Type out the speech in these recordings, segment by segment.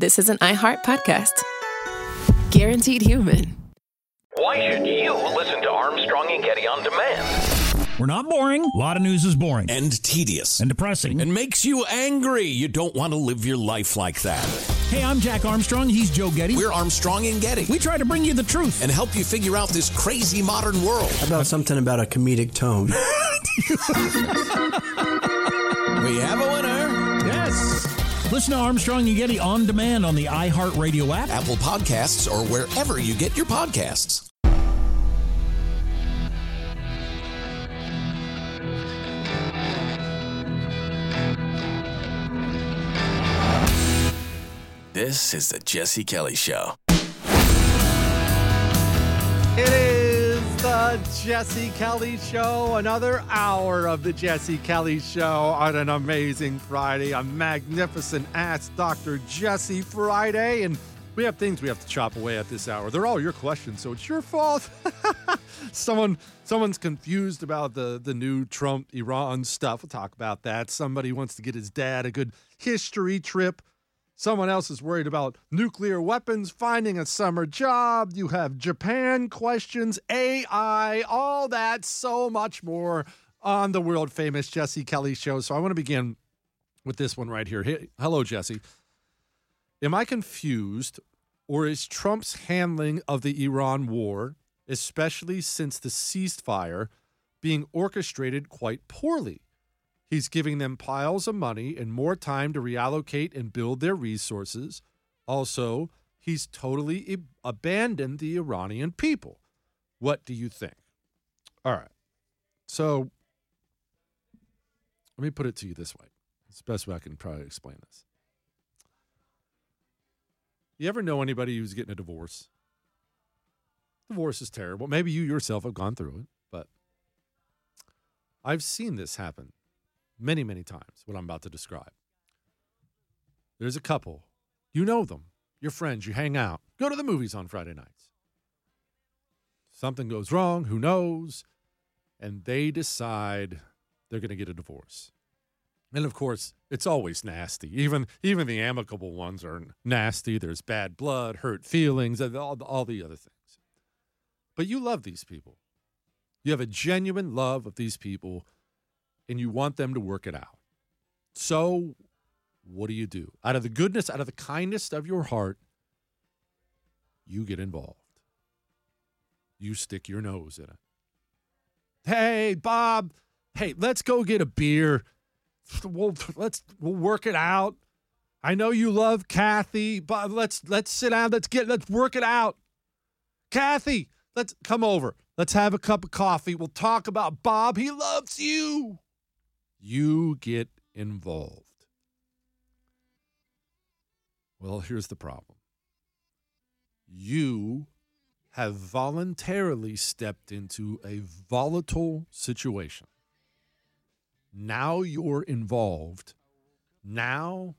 this is an iHeart podcast. Guaranteed human. Why should you listen to Armstrong and Getty on demand? We're not boring. A lot of news is boring. And tedious. And depressing. And makes you angry. You don't want to live your life like that. Hey, I'm Jack Armstrong. He's Joe Getty. We're Armstrong and Getty. We try to bring you the truth. And help you figure out this crazy modern world. How about something about a comedic tone? We have a winner. Yes. Listen to Armstrong and Getty on demand on the iHeartRadio app, Apple Podcasts, or wherever you get your podcasts. This is the Jesse Kelly Show. It is the Jesse Kelly Show, another hour of the Jesse Kelly Show on an amazing Friday, a magnificent Ask Dr. Jesse Friday, and we have things we have to chop away at this hour. They're all your questions, so it's your fault. Someone's confused about the new Trump-Iran stuff. We'll talk about that. Somebody wants to get his dad a good history trip. Someone else is worried about nuclear weapons, finding a summer job. You have Japan questions, AI, all that, so much more on the world-famous Jesse Kelly Show. So I want to begin with this one right here. Hey, hello, Jesse. Am I confused, or is Trump's handling of the Iran war, especially since the ceasefire, being orchestrated quite poorly? He's giving them piles of money and more time to reallocate and build their resources. Also, he's totally abandoned the Iranian people. What do you think? All right. So let me put it to you this way. It's the best way I can probably explain this. You ever know anybody who's getting a divorce? Divorce is terrible. Maybe you yourself have gone through it, but I've seen this happen many, many times, what I'm about to describe. There's a couple. You know them. Your friends. You hang out. Go to the movies on Friday nights. Something goes wrong. Who knows? And they decide they're going to get a divorce. And, of course, it's always nasty. Even the amicable ones are nasty. There's bad blood, hurt feelings, all the other things. But you love these people. You have a genuine love of these people, and you want them to work it out. So what do? Out of the goodness, out of the kindness of your heart, you get involved. You stick your nose in it. Hey, Bob, hey, let's go get a beer. We'll work it out. I know you love Kathy, but let's sit down. Let's work it out. Kathy, let's come over. Let's have a cup of coffee. We'll talk about Bob. He loves you. You get involved. Well, here's the problem. You have voluntarily stepped into a volatile situation. Now you're involved. Now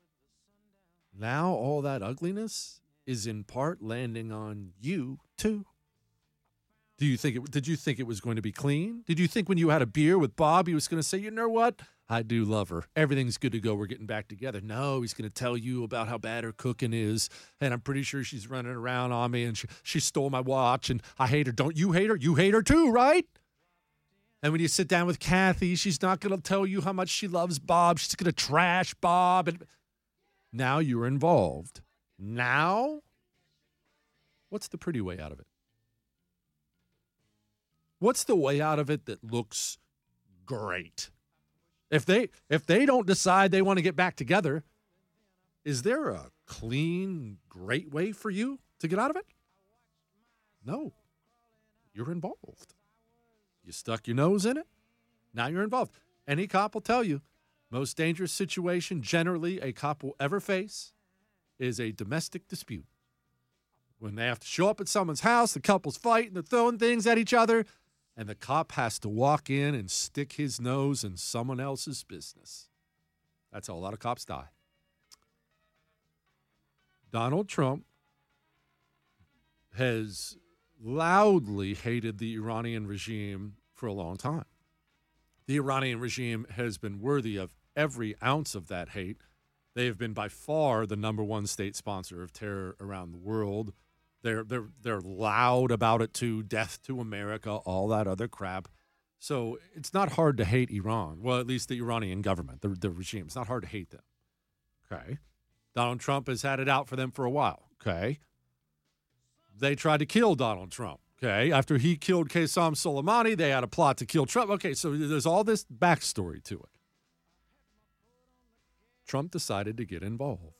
all that ugliness is in part landing on you too. Did you think it was going to be clean? Did you think when you had a beer with Bob, he was going to say, you know what? I do love her. Everything's good to go. We're getting back together. No, he's going to tell you about how bad her cooking is. And I'm pretty sure she's running around on me and she stole my watch and I hate her. Don't you hate her? You hate her too, right? And when you sit down with Kathy, she's not going to tell you how much she loves Bob. She's going to trash Bob. And now you're involved. Now, what's the pretty way out of it? What's the way out of it that looks great? If they don't decide they want to get back together, is there a clean, great way for you to get out of it? No. You're involved. You stuck your nose in it. Now you're involved. Any cop will tell you, most dangerous situation generally a cop will ever face is a domestic dispute. When they have to show up at someone's house, the couple's fighting, they're throwing things at each other, and the cop has to walk in and stick his nose in someone else's business. That's how a lot of cops die. Donald Trump has loudly hated the Iranian regime for a long time. The Iranian regime has been worthy of every ounce of that hate. They have been by far the number one state sponsor of terror around the world. They're loud about it too. Death to America, all that other crap. So it's not hard to hate Iran. Well, at least the Iranian government, the regime. It's not hard to hate them. Okay. Donald Trump has had it out for them for a while. Okay. They tried to kill Donald Trump. Okay. After he killed Qasem Soleimani, they had a plot to kill Trump. Okay. So there's all this backstory to it. Trump decided to get involved.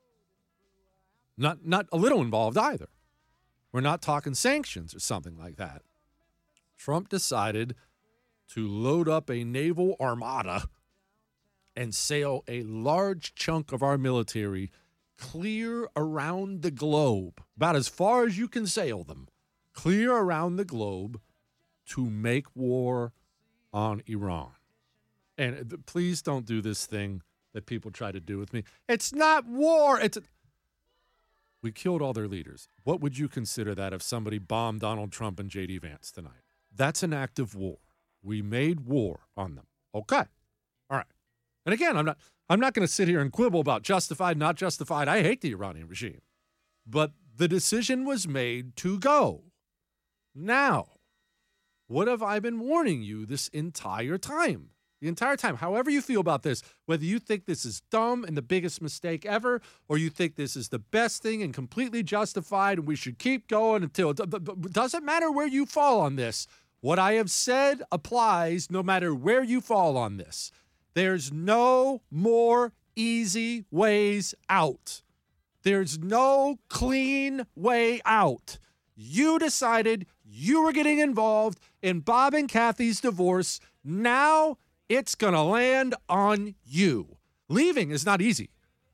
Not a little involved either. We're not talking sanctions or something like that. Trump decided to load up a naval armada and sail a large chunk of our military clear around the globe, about as far as you can sail them, clear around the globe to make war on Iran. And please don't do this thing that people try to do with me. It's not war. We killed all their leaders. What would you consider that if somebody bombed Donald Trump and J.D. Vance tonight? That's an act of war. We made war on them. Okay. All right. And again, I'm not going to sit here and quibble about justified, not justified. I hate the Iranian regime. But the decision was made to go. Now, what have I been warning you this entire time? The entire time, however you feel about this, whether you think this is dumb and the biggest mistake ever, or you think this is the best thing and completely justified and we should keep going until it doesn't matter where you fall on this. What I have said applies no matter where you fall on this. There's no more easy ways out. There's no clean way out. You decided you were getting involved in Bob and Kathy's divorce. Now it's going to land on you. Leaving is not easy.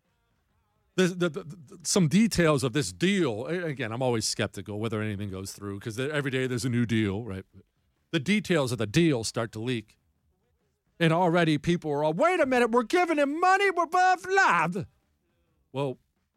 Some details of this deal, again, I'm always skeptical whether anything goes through because every day there's a new deal, right? The details of the deal start to leak. And already people are all, wait a minute, we're giving him money, we're blah, blah. Well,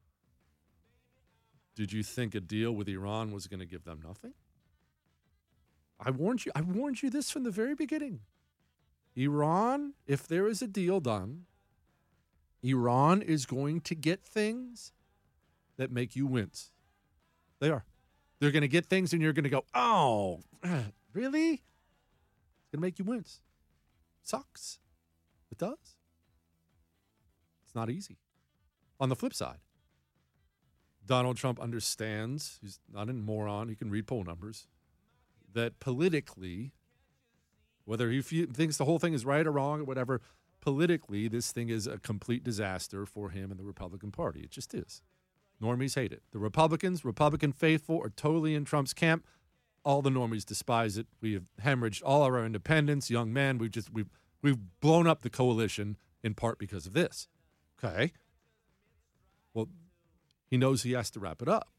did you think a deal with Iran was going to give them nothing? I warned you this from the very beginning. Iran, if there is a deal done, Iran is going to get things that make you wince. They are. They're going to get things and you're going to go, oh, really? It's going to make you wince. Sucks. It does. It's not easy. On the flip side, Donald Trump understands, he's not a moron, he can read poll numbers, that politically, whether he thinks the whole thing is right or wrong or whatever, politically, this thing is a complete disaster for him and the Republican Party. It just is. Normies hate it. The Republican faithful are totally in Trump's camp. All the normies despise it. We have hemorrhaged all of our independents, young men. We've blown up the coalition in part because of this. Okay. Well, he knows he has to wrap it up.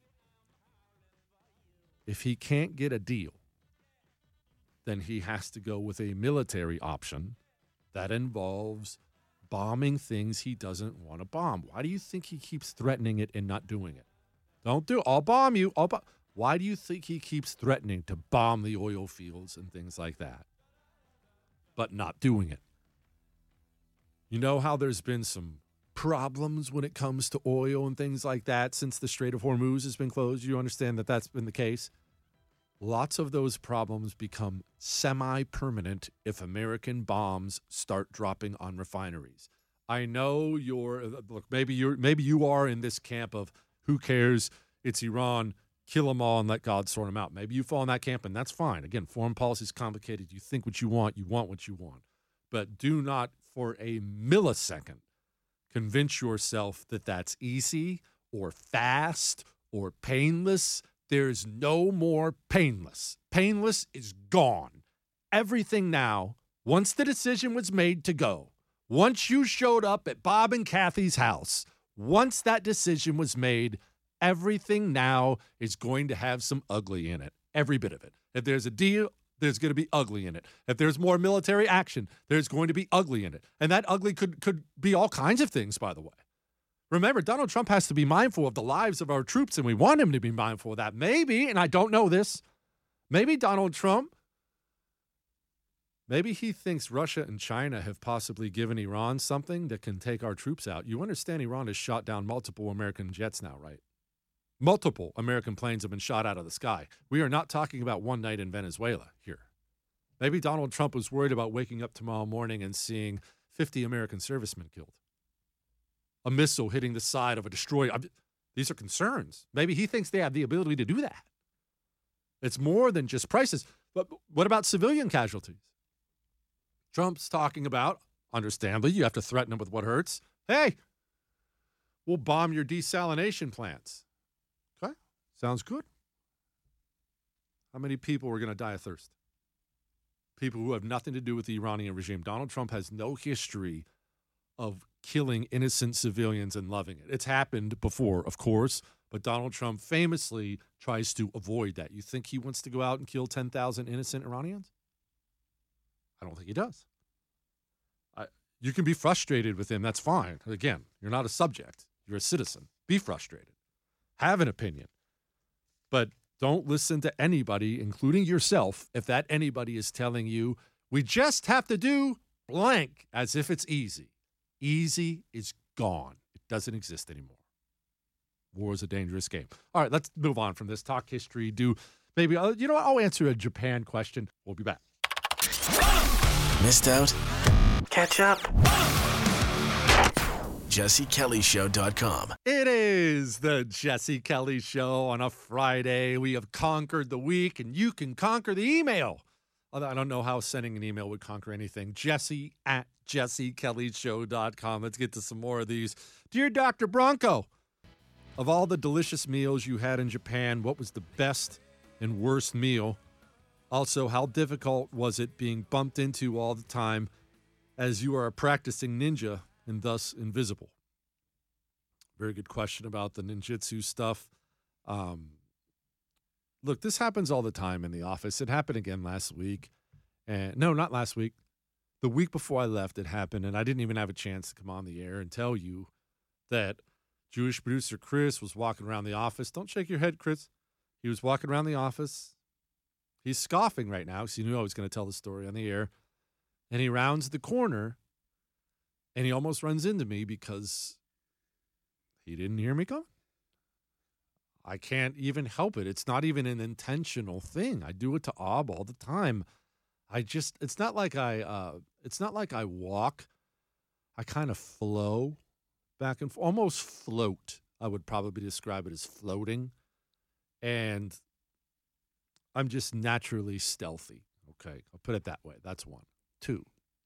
If he can't get a deal, then he has to go with a military option that involves bombing things he doesn't want to bomb. Why do you think he keeps threatening it and not doing it? Don't do it. I'll bomb you. Why do you think he keeps threatening to bomb the oil fields and things like that, but not doing it? You know how there's been some problems when it comes to oil and things like that since the Strait of Hormuz has been closed? You understand that that's been the case? Lots of those problems become semi-permanent if American bombs start dropping on refineries. I know maybe you are in this camp of who cares? It's Iran. Kill them all and let God sort them out. Maybe you fall in that camp, and that's fine. Again, foreign policy is complicated. You think what you want what you want. But do not for a millisecond convince yourself that that's easy or fast or painless. There's no more painless. Painless is gone. Everything now, once the decision was made to go, once you showed up at Bob and Kathy's house, once that decision was made, everything now is going to have some ugly in it. Every bit of it. If there's a deal, there's going to be ugly in it. If there's more military action, there's going to be ugly in it. And that ugly could be all kinds of things, by the way. Remember, Donald Trump has to be mindful of the lives of our troops, and we want him to be mindful of that. Maybe, and I don't know this, maybe Donald Trump Maybe he thinks Russia and China have possibly given Iran something that can take our troops out. You understand Iran has shot down multiple American jets now, right? Multiple American planes have been shot out of the sky. We are not talking about one night in Venezuela here. Maybe Donald Trump was worried about waking up tomorrow morning and seeing 50 American servicemen killed. A missile hitting the side of a destroyer. These are concerns. Maybe he thinks they have the ability to do that. It's more than just prices. But what about civilian casualties? Trump's talking about, understandably, you have to threaten him with what hurts. Hey, we'll bomb your desalination plants. Okay, sounds good. How many people are going to die of thirst? People who have nothing to do with the Iranian regime. Donald Trump has no history of killing innocent civilians and loving it. It's happened before, of course, but Donald Trump famously tries to avoid that. You think he wants to go out and kill 10,000 innocent Iranians? I don't think he does. You can be frustrated with him. That's fine. Again, you're not a subject. You're a citizen. Be frustrated. Have an opinion. But don't listen to anybody, including yourself, if that anybody is telling you, we just have to do blank, as if it's easy. Easy is gone. It doesn't exist anymore. War is a dangerous game. All right, let's move on from this. Talk history. I'll answer a Japan question. We'll be back. Missed out? Catch up. JesseKellyShow.com. It is the Jesse Kelly Show on a Friday. We have conquered the week, and you can conquer the email. Although I don't know how sending an email would conquer anything. Jesse@JesseKellyShow.com. Let's get to some more of these. Dear Dr. Bronco, of all the delicious meals you had in Japan, what was the best and worst meal? Also, how difficult was it being bumped into all the time as you are a practicing ninja and thus invisible? Very good question about the ninjutsu stuff. Look, this happens all the time in the office. It happened again last week. No, not last week. The week before I left, it happened, and I didn't even have a chance to come on the air and tell you that Jewish producer Chris was walking around the office. Don't shake your head, Chris. He was walking around the office. He's scoffing right now because he knew I was going to tell the story on the air. And he rounds the corner, and he almost runs into me because he didn't hear me coming. I can't even help it. It's not even an intentional thing. I do it to Ob all the time. It's not like I walk. I kind of flow back and forth, almost float. I would probably describe it as floating. And I'm just naturally stealthy. Okay, I'll put it that way. That's one. 2,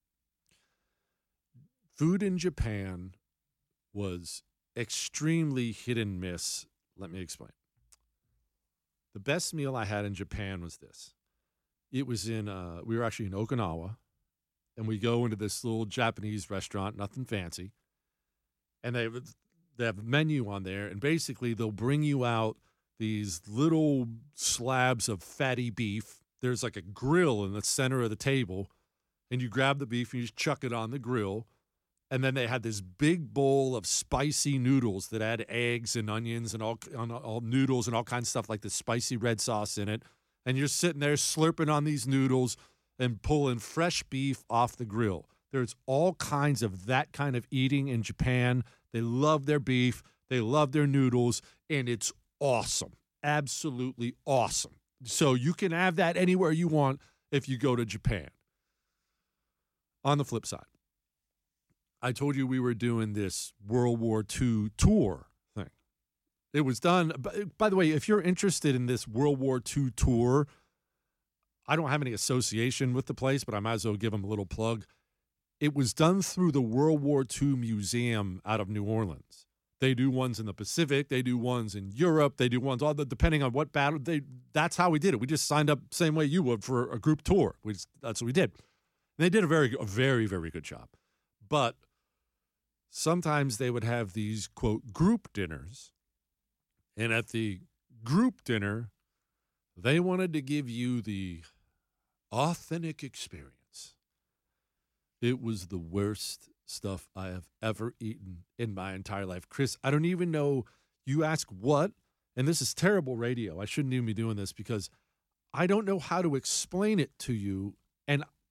food in Japan was extremely hit and miss. Let me explain. The best meal I had in Japan was this. It was we were actually in Okinawa, and we go into this little Japanese restaurant, nothing fancy, and they have a menu on there, and basically they'll bring you out these little slabs of fatty beef. There's like a grill in the center of the table, and you grab the beef and you just chuck it on the grill. And then they had this big bowl of spicy noodles that had eggs and onions and all noodles and all kinds of stuff like this spicy red sauce in it. And you're sitting there slurping on these noodles and pulling fresh beef off the grill. There's all kinds of that kind of eating in Japan. They love their beef. They love their noodles. And it's awesome. Absolutely awesome. So you can have that anywhere you want if you go to Japan. On the flip side, I told you we were doing this World War II tour thing. It was done, by the way, if you're interested in this World War II tour, I don't have any association with the place, but I might as well give them a little plug. It was done through the World War II Museum out of New Orleans. They do ones in the Pacific. They do ones in Europe. They do ones, depending on what battle. That's how we did it. We just signed up same way you would for a group tour. That's what we did. And they did a very, very good job. But sometimes they would have these, quote, group dinners. And at the group dinner, they wanted to give you the authentic experience. It was the worst stuff I have ever eaten in my entire life. Chris, I don't even know. You ask what? And this is terrible radio. I shouldn't even be doing this because I don't know how to explain it to you. And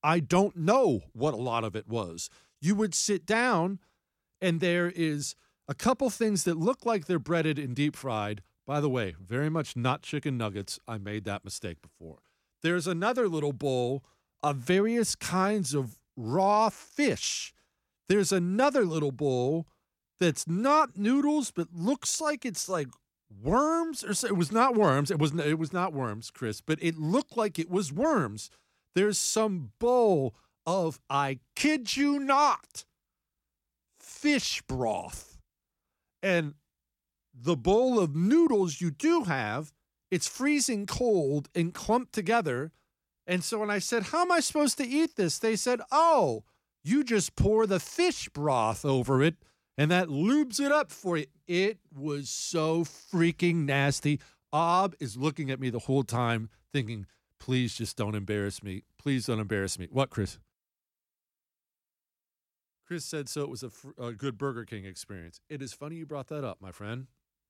I don't know what a lot of it was. You would sit down, and there is a couple things that look like they're breaded and deep fried. By the way, very much not chicken nuggets. I made that mistake before. There's another little bowl of various kinds of raw fish. There's another little bowl that's not noodles, but looks like it's like worms. It was not worms. It was not worms, Chris, but it looked like it was worms. There's some bowl of, I kid you not, fish broth. And the bowl of noodles you do have, it's freezing cold and clumped together. And so when I said, how am I supposed to eat this? They said, oh, you just pour the fish broth over it, and that lubes it up for you. It was so freaking nasty. Ob is looking at me the whole time thinking, please just don't embarrass me. Please don't embarrass me. What, Chris? Chris said, so it was a good Burger King experience. It is funny you brought that up, my friend.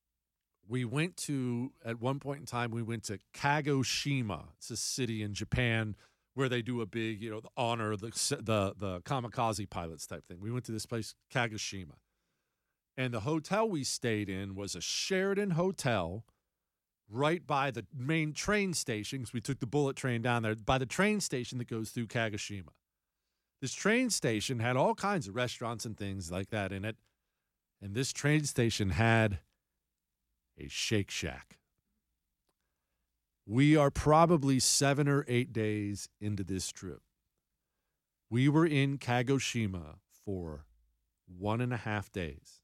At one point in time, we went to Kagoshima. It's a city in Japan where they do a big, the honor, the kamikaze pilots type thing. We went to this place, Kagoshima. And the hotel we stayed in was a Sheraton hotel right by the main train station, because we took the bullet train down there, by the train station that goes through Kagoshima. This train station had all kinds of restaurants and things like that in it. And this train station had a Shake Shack. We are probably 7 or 8 days into this trip. We were in Kagoshima for 1.5 days.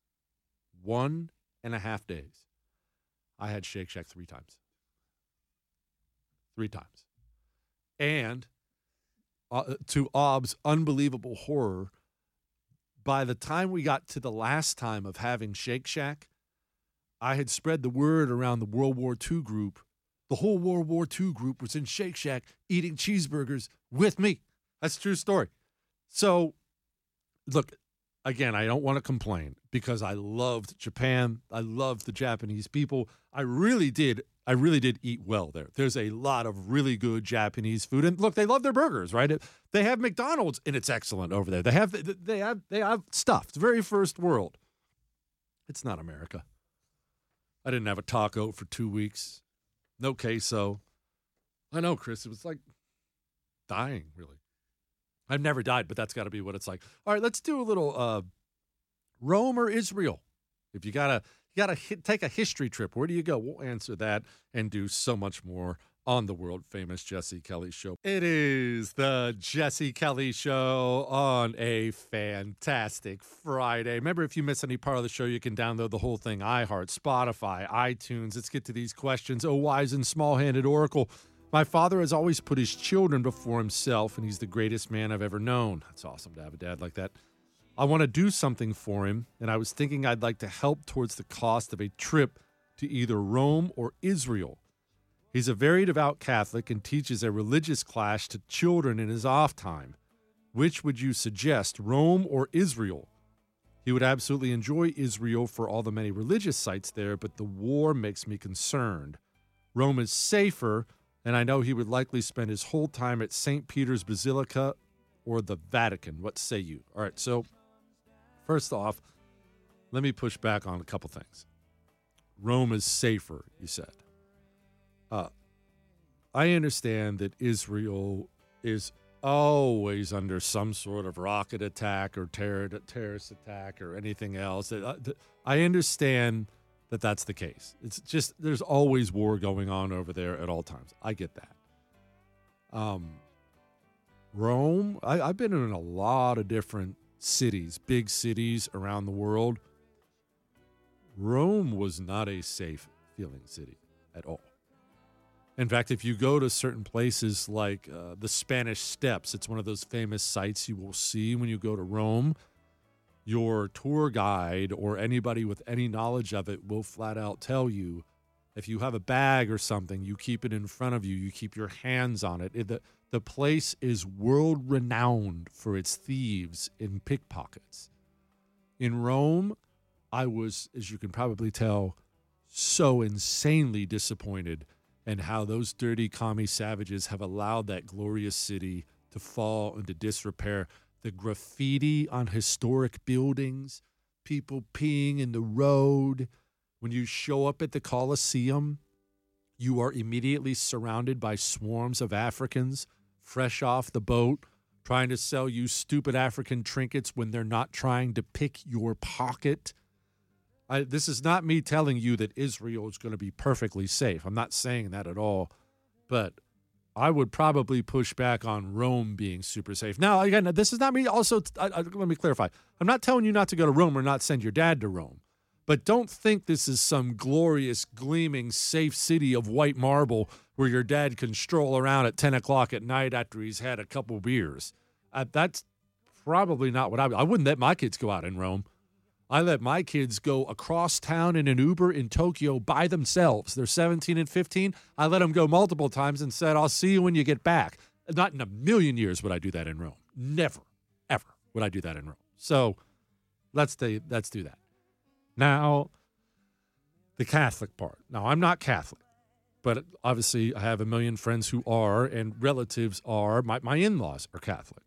1.5 days. I had Shake Shack 3 times. 3 times. And to Ob's unbelievable horror, by the time we got to the last time of having Shake Shack, I had spread the word around the World War II group. The whole World War II group was in Shake Shack eating cheeseburgers with me. That's a true story. So, look, again, I don't want to complain because I loved Japan. I loved the Japanese people. I really did eat well there. There's a lot of really good Japanese food. And look, they love their burgers, right? They have McDonald's, and it's excellent over there. They have stuff. It's very first world. It's not America. I didn't have a taco for 2 weeks. No queso. I know, Chris. It was like dying, really. I've never died, but that's got to be what it's like. All right, let's do a little Rome or Israel. If you gotta take a history trip, where do you go? We'll answer that and do so much more on the world-famous Jesse Kelly Show. It is the Jesse Kelly Show on a fantastic Friday. Remember, if you miss any part of the show, you can download the whole thing, iHeart, Spotify, iTunes. Let's get to these questions. Oh, wise and small-handed oracle. My father has always put his children before himself, and he's the greatest man I've ever known. That's awesome to have a dad like that. I want to do something for him, and I was thinking I'd like to help towards the cost of a trip to either Rome or Israel. He's a very devout Catholic and teaches a religious class to children in his off time. Which would you suggest, Rome or Israel? He would absolutely enjoy Israel for all the many religious sites there, but the war makes me concerned. Rome is safer, and I know he would likely spend his whole time at St. Peter's Basilica or the Vatican. What say you? All right, so first off, let me push back on a couple things. Rome is safer, you said. I understand that Israel is always under some sort of rocket attack or terrorist attack or anything else. I understand that that's the case. It's just there's always war going on over there at all times. I get that. Rome, I've been in a lot of different cities, big cities around the world. Rome was not a safe feeling city at all. In fact, if you go to certain places like the Spanish Steps, it's one of those famous sites you will see when you go to Rome. Your tour guide or anybody with any knowledge of it will flat out tell you, if you have a bag or something, you keep it in front of you. You keep your hands on it. The place is world-renowned for its thieves and pickpockets. In Rome, I was, as you can probably tell, so insanely disappointed and how those dirty commie savages have allowed that glorious city to fall into disrepair. The graffiti on historic buildings, people peeing in the road. When you show up at the Coliseum, you are immediately surrounded by swarms of Africans fresh off the boat, trying to sell you stupid African trinkets when they're not trying to pick your pocket. This is not me telling you that Israel is going to be perfectly safe. I'm not saying that at all. But I would probably push back on Rome being super safe. Now, again, this is not me. Also, let me clarify. I'm not telling you not to go to Rome or not send your dad to Rome. But don't think this is some glorious, gleaming, safe city of white marble where your dad can stroll around at 10 o'clock at night after he's had a couple beers. That's probably not what I wouldn't let my kids go out in Rome. I let my kids go across town in an Uber in Tokyo by themselves. They're 17 and 15. I let them go multiple times and said, I'll see you when you get back. Not in a million years would I do that in Rome. Never, ever would I do that in Rome. So let's do that. Now, the Catholic part. Now, I'm not Catholic, but obviously I have a million friends who are, and relatives are. My in-laws are Catholic.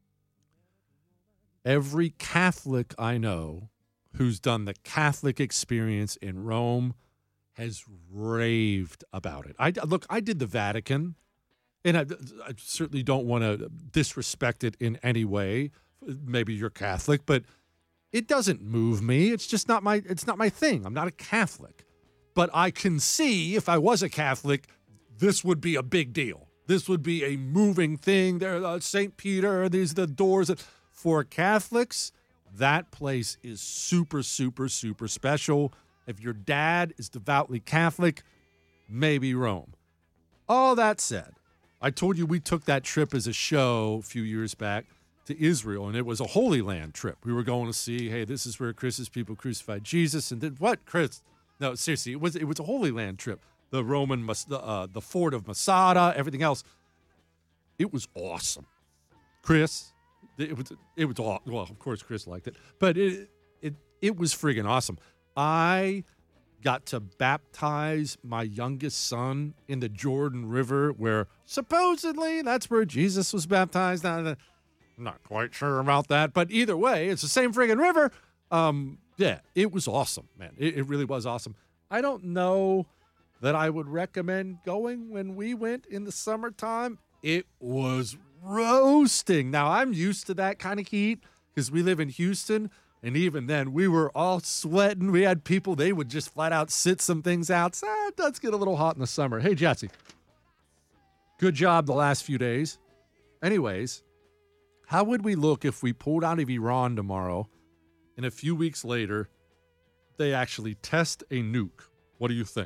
Every Catholic I know who's done the Catholic experience in Rome has raved about it. I did the Vatican, and I certainly don't want to disrespect it in any way. Maybe you're Catholic, but it doesn't move me. It's just not my thing. I'm not a Catholic. But I can see if I was a Catholic, this would be a big deal. This would be a moving thing. There, St. Peter, these are the doors. For Catholics, that place is super, super, super special. If your dad is devoutly Catholic, maybe Rome. All that said, I told you we took that trip as a show a few years back to Israel, and it was a Holy Land trip. We were going to see, hey, this is where Chris's people crucified Jesus, and then what, Chris? No, seriously, it was a Holy Land trip. The Roman, the fort of Masada, everything else. It was awesome, Chris. It was all, well, of course Chris liked it, but it was friggin' awesome. I got to baptize my youngest son in the Jordan River, where supposedly that's where Jesus was baptized. I'm not quite sure about that, but either way, it's the same friggin' river. Yeah, it was awesome, man. It really was awesome. I don't know that I would recommend going when we went in the summertime. It was roasting. Now, I'm used to that kind of heat because we live in Houston, and even then, we were all sweating. We had people, they would just flat out sit some things out. So, it does get a little hot in the summer. Hey, Jesse, good job the last few days. Anyways, how would we look if we pulled out of Iran tomorrow and a few weeks later, they actually test a nuke? What do you think?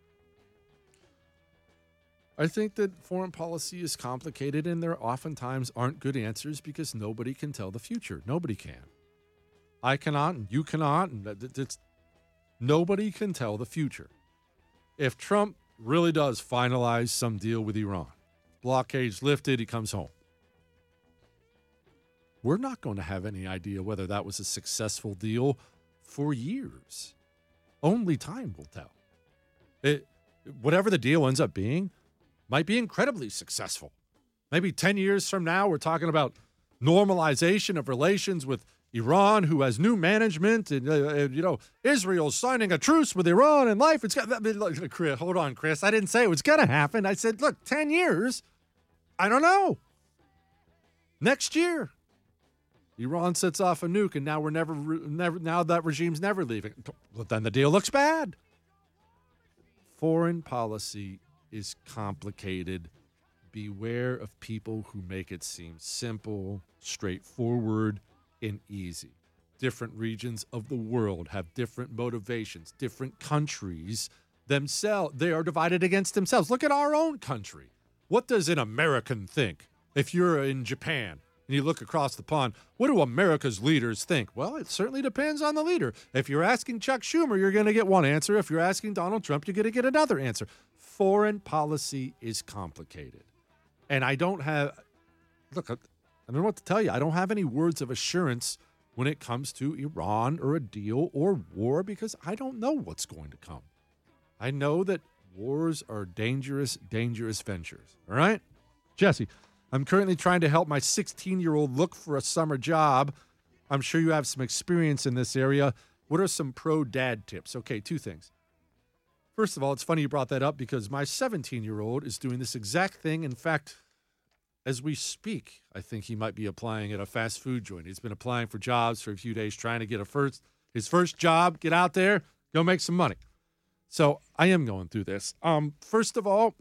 I think that foreign policy is complicated, and there oftentimes aren't good answers because nobody can tell the future. Nobody can. I cannot, and you cannot, and nobody can tell the future. If Trump really does finalize some deal with Iran, blockade's lifted, he comes home, we're not going to have any idea whether that was a successful deal for years. Only time will tell. Whatever the deal ends up being, might be incredibly successful. Maybe 10 years from now, we're talking about normalization of relations with Iran, who has new management, and Israel's signing a truce with Iran, and life. Chris, hold on, Chris. I didn't say it was going to happen. I said, look, 10 years. I don't know. Next year, Iran sets off a nuke, and now we're never. Now that regime's never leaving. But then the deal looks bad. Foreign policy is complicated. Beware of people who make it seem simple, straightforward, and easy. Different regions of the world have different motivations. Different countries themselves, they are divided against themselves. Look at our own country. What does an American think? If you're in Japan and you look across the pond, what do America's leaders think? Well, it certainly depends on the leader. If you're asking Chuck Schumer, you're going to get one answer. If you're asking Donald Trump, you're going to get another answer. Foreign policy is complicated. And I don't know what to tell you. I don't have any words of assurance when it comes to Iran or a deal or war because I don't know what's going to come. I know that wars are dangerous, dangerous ventures. All right? Jesse, I'm currently trying to help my 16-year-old look for a summer job. I'm sure you have some experience in this area. What are some pro dad tips? Okay, two things. First of all, it's funny you brought that up because my 17-year-old is doing this exact thing. In fact, as we speak, I think he might be applying at a fast food joint. He's been applying for jobs for a few days, trying to get his first job, get out there, go make some money. So I am going through this. First of all,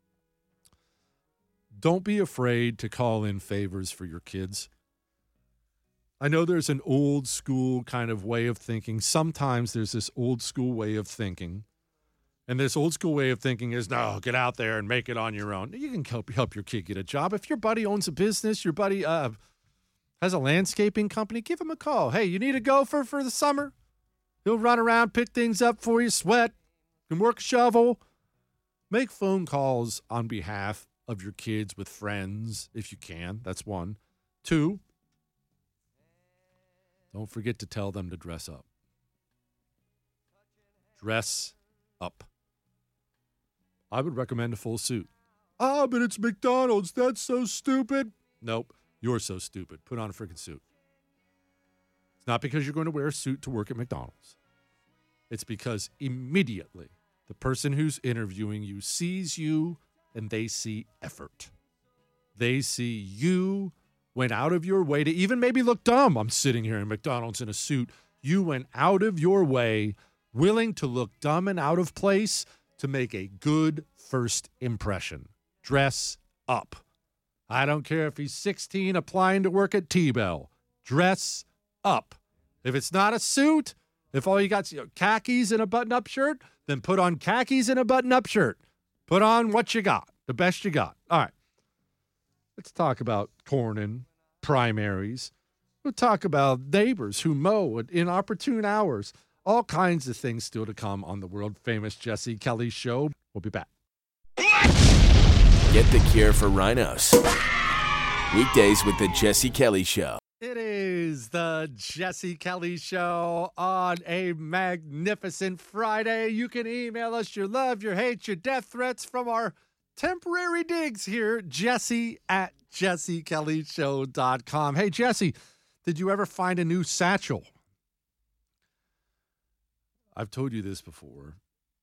don't be afraid to call in favors for your kids. I know there's an old school kind of way of thinking. Sometimes there's this old school way of thinking. And this old school way of thinking is, no, get out there and make it on your own. You can help your kid get a job. If your buddy owns a business, your buddy has a landscaping company, give him a call. Hey, you need a gopher for the summer? He'll run around, pick things up for you, sweat, can work a shovel. Make phone calls on behalf of your kids with friends if you can. That's one. Two, don't forget to tell them to dress up. Dress up. I would recommend a full suit. Ah, but it's McDonald's. That's so stupid. Nope, you're so stupid. Put on a freaking suit. It's not because you're going to wear a suit to work at McDonald's. It's because immediately the person who's interviewing you sees you and they see effort. They see you went out of your way to even maybe look dumb. I'm sitting here in McDonald's in a suit. You went out of your way, willing to look dumb and out of place to make a good first impression. Dress up. I don't care if he's 16 applying to work at T-Bell. Dress up. If it's not a suit, if all you got is khakis and a button-up shirt, then put on khakis and a button-up shirt. Put on what you got, the best you got. All right. Let's talk about Cornyn primaries. We'll talk about neighbors who mow at inopportune hours. All kinds of things still to come on the world-famous Jesse Kelly Show. We'll be back. Get the cure for rhinos. Weekdays with the Jesse Kelly Show. It is the Jesse Kelly Show on a magnificent Friday. You can email us your love, your hate, your death threats from our temporary digs here, Jesse@jessekellyshow.com. Hey, Jesse, did you ever find a new satchel? I've told you this before.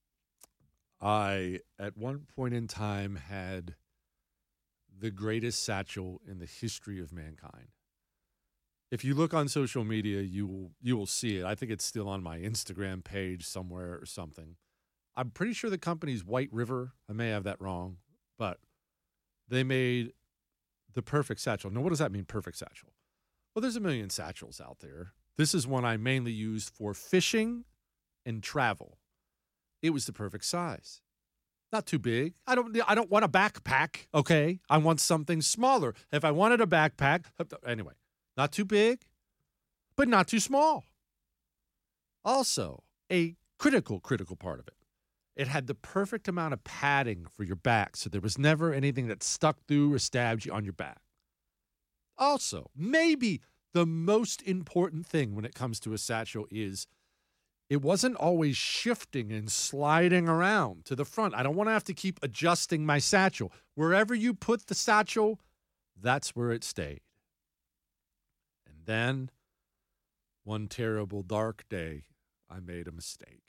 I, at one point in time, had the greatest satchel in the history of mankind. If you look on social media, you will see it. I think it's still on my Instagram page somewhere or something. I'm pretty sure the company's White River. I may have that wrong, but they made the perfect satchel. Now, what does that mean, perfect satchel? Well, there's a million satchels out there. This is one I mainly use for fishing and travel. It was the perfect size. Not too big. I don't want a backpack, okay? I want something smaller. If I wanted a backpack, anyway, not too big, but not too small. Also, a critical part of it. It had the perfect amount of padding for your back, so there was never anything that stuck through or stabbed you on your back. Also, maybe the most important thing when it comes to a satchel is it wasn't always shifting and sliding around to the front. I don't want to have to keep adjusting my satchel. Wherever you put the satchel, that's where it stayed. And then, one terrible dark day, I made a mistake.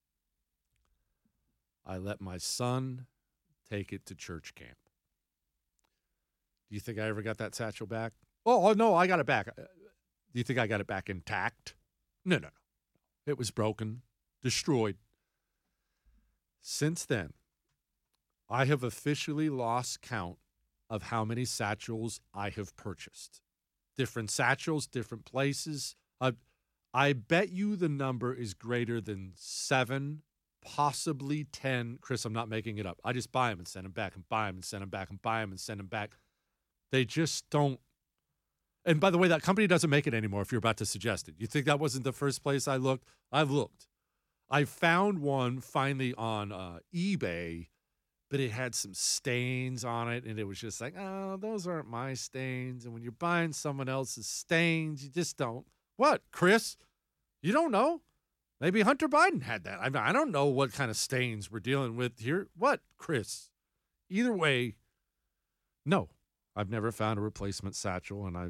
I let my son take it to church camp. Do you think I ever got that satchel back? Oh no, I got it back. Do you think I got it back intact? No. It was broken, destroyed. Since then, I have officially lost count of how many satchels I have purchased. Different satchels, different places. I bet you the number is greater than 7, possibly 10. Chris, I'm not making it up. I just buy them and send them back and buy them and send them back and buy them and send them back. They just don't. And by the way, that company doesn't make it anymore if you're about to suggest it. You think that wasn't the first place I looked? I've looked. I found one finally on eBay, but it had some stains on it, and it was just like, oh, those aren't my stains. And when you're buying someone else's stains, you just don't. What, Chris? You don't know? Maybe Hunter Biden had that. I mean, I don't know what kind of stains we're dealing with here. What, Chris? Either way, no. I've never found a replacement Satchel, and I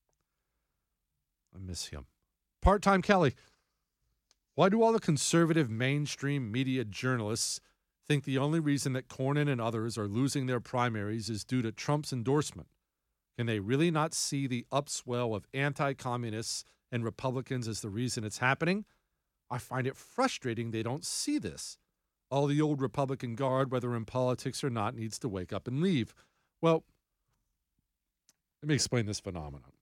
miss him. Part-time Kelly. Why do all the conservative mainstream media journalists think the only reason that Cornyn and others are losing their primaries is due to Trump's endorsement? Can they really not see the upswell of anti-communists and Republicans as the reason it's happening? I find it frustrating they don't see this. All the old Republican guard, whether in politics or not, needs to wake up and leave. Well, let me explain this phenomenon.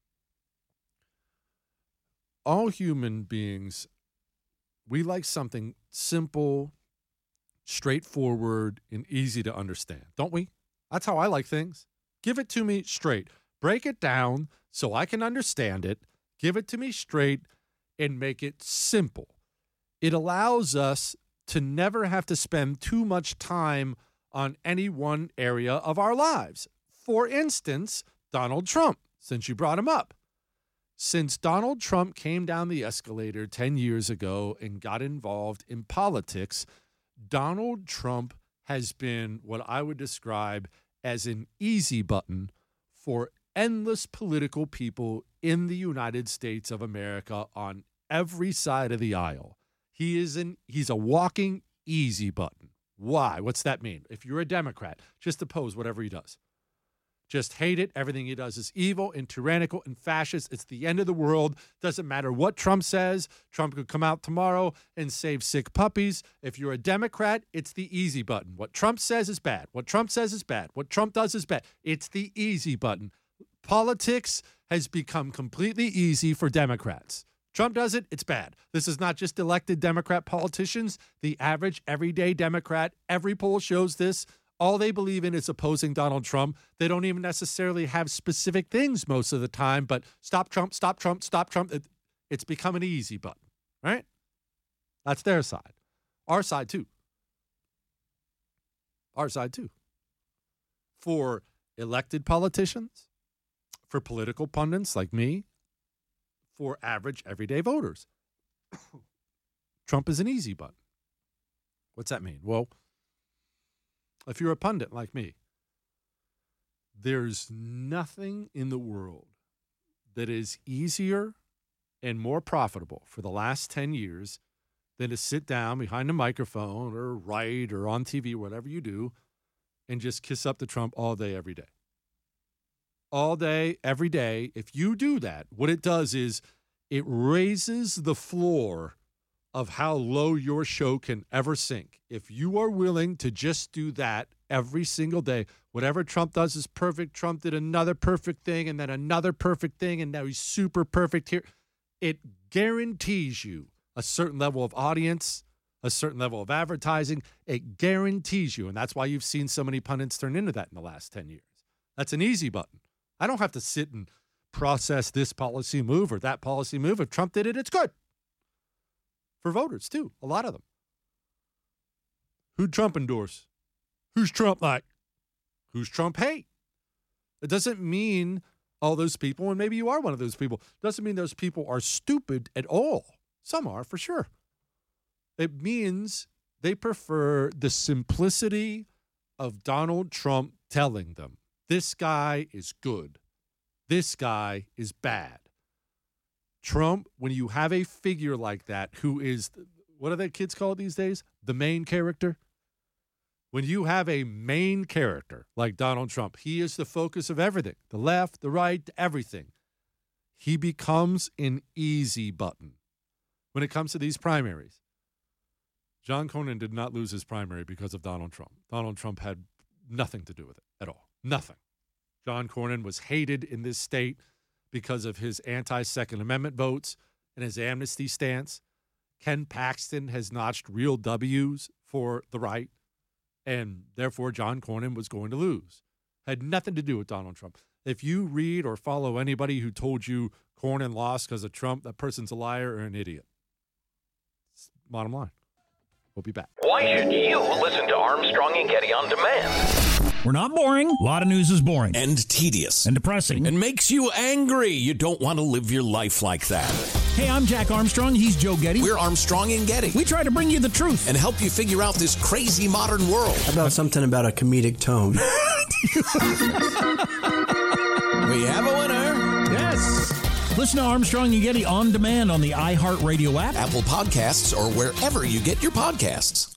All human beings, we like something simple, straightforward, and easy to understand, don't we? That's how I like things. Give it to me straight. Break it down so I can understand it. Give it to me straight and make it simple. It allows us to never have to spend too much time on any one area of our lives. For instance, Donald Trump, since you brought him up. Since Donald Trump came down the escalator 10 years ago and got involved in politics, Donald Trump has been what I would describe as an easy button for endless political people in the United States of America on every side of the aisle. He's a walking easy button. Why? What's that mean? If you're a Democrat, just oppose whatever he does. Just hate it. Everything he does is evil and tyrannical and fascist. It's the end of the world. Doesn't matter what Trump says. Trump could come out tomorrow and save sick puppies. If you're a Democrat, it's the easy button. What Trump says is bad. What Trump says is bad. What Trump does is bad. It's the easy button. Politics has become completely easy for Democrats. Trump does it, it's bad. This is not just elected Democrat politicians. The average, everyday Democrat, every poll shows this. All they believe in is opposing Donald Trump. They don't even necessarily have specific things most of the time, but stop Trump, stop Trump, stop Trump. It's become an easy button, right? That's their side. Our side, too. Our side, too. For elected politicians, for political pundits like me, for average, everyday voters, Trump is an easy button. What's that mean? Well, if you're a pundit like me, there's nothing in the world that is easier and more profitable for the last 10 years than to sit down behind a microphone or write or on TV, whatever you do, and just kiss up to Trump all day, every day. All day, every day. If you do that, what it does is it raises the floor of how low your show can ever sink. If you are willing to just do that every single day, whatever Trump does is perfect. Trump did another perfect thing and then another perfect thing, and now he's super perfect here. It guarantees you a certain level of audience, a certain level of advertising. It guarantees you, and that's why you've seen so many pundits turn into that in the last 10 years. That's an easy button. I don't have to sit and process this policy move or that policy move. If Trump did it, it's good. For voters, too, a lot of them. Who'd Trump endorse? Who's Trump like? Who's Trump hate? It doesn't mean all those people, and maybe you are one of those people, doesn't mean those people are stupid at all. Some are, for sure. It means they prefer the simplicity of Donald Trump telling them, this guy is good. This guy is bad. Trump, when you have a figure like that who is, what are the kids called these days? The main character? When you have a main character like Donald Trump, he is the focus of everything, the left, the right, everything. He becomes an easy button when it comes to these primaries. John Cornyn did not lose his primary because of Donald Trump. Donald Trump had nothing to do with it at all. Nothing. John Cornyn was hated in this state because of his anti-Second Amendment votes and his amnesty stance. Ken Paxton has notched real W's for the right, and therefore John Cornyn was going to lose. Had nothing to do with Donald Trump. If you read or follow anybody who told you Cornyn lost because of Trump, that person's a liar or an idiot. Bottom line. We'll be back. Why should you listen to Armstrong and Getty on demand? We're not boring. A lot of news is boring. And tedious. And depressing. And makes you angry. You don't want to live your life like that. Hey, I'm Jack Armstrong. He's Joe Getty. We're Armstrong and Getty. We try to bring you the truth. And help you figure out this crazy modern world. How about something about a comedic tone? We have a winner. Yes. Listen to Armstrong and Getty on demand on the iHeartRadio app, Apple Podcasts, or wherever you get your podcasts.